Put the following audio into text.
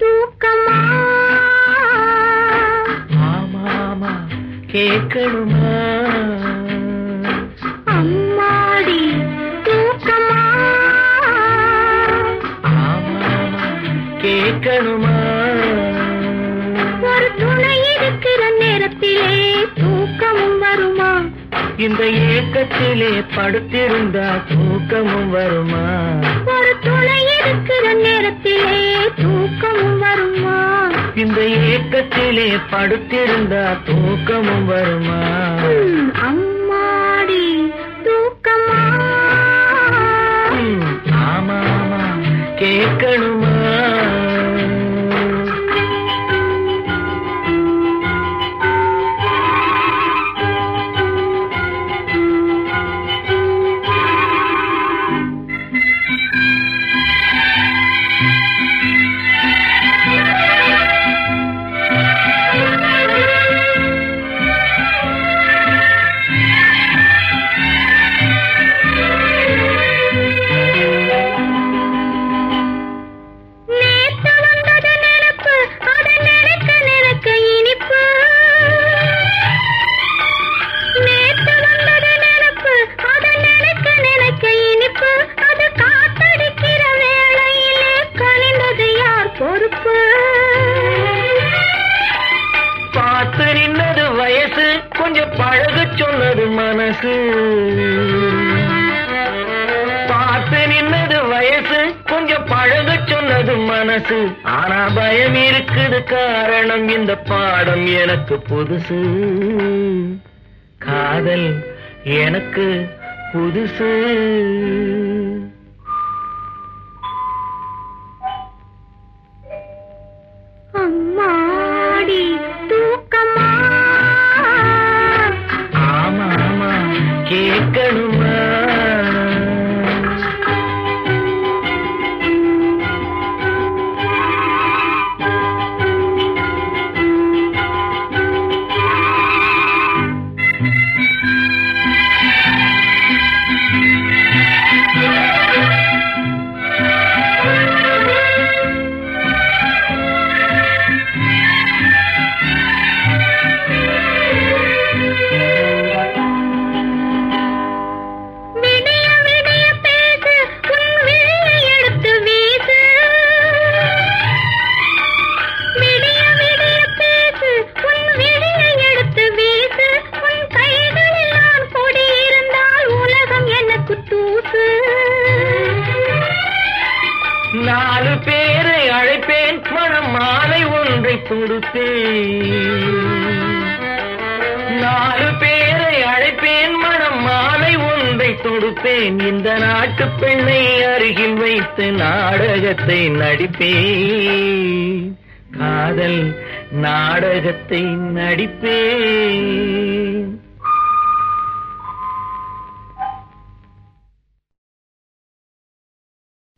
தூக்கமா ஆமாமா கேட்கணுமா அம்மாடி தூக்கமா ஆமாமா கேட்கணுமா ஒரு துணை இருக்கிற நேரத்திலே தூக்கமும் வருமா இந்த ஏக்கத்திலே படுத்திருந்தா தூக்கமும் வருமா ஒரு துணை இருக்கிற நேரத்திலே தூக்கமும் வருமா இந்த ஏக்கத்திலே படுத்திருந்தா தூக்கமும் வருமா அம்மாடி தூக்கமா ஆமாமா கேட்கணுமா பார்த்து நின்னது வயசு கொஞ்சம் பழக சொன்னது மனசு பார்த்து நின்னது வயசு கொஞ்சம் பழக சொன்னது மனசு ஆனா பயம் இருக்குது காரணம் இந்த பாடம் எனக்கு புதுசு காதல் எனக்கு புதுசு அம்மாடி தூக்கமா ஆமாமா கேட்கணுமா நாலு பேரை அழைப்பேன் மனம் மாலை ஒன்றை கொடுத்தேன் நாலு பேரை அழைப்பேன் மனம் மாலை ஒன்றை தொடுப்பேன் இந்த நாட்டு பெண்ணை அருகில் வைத்து நாடகத்தை நடிப்பேன் காதல் நாடகத்தை நடிப்பேன்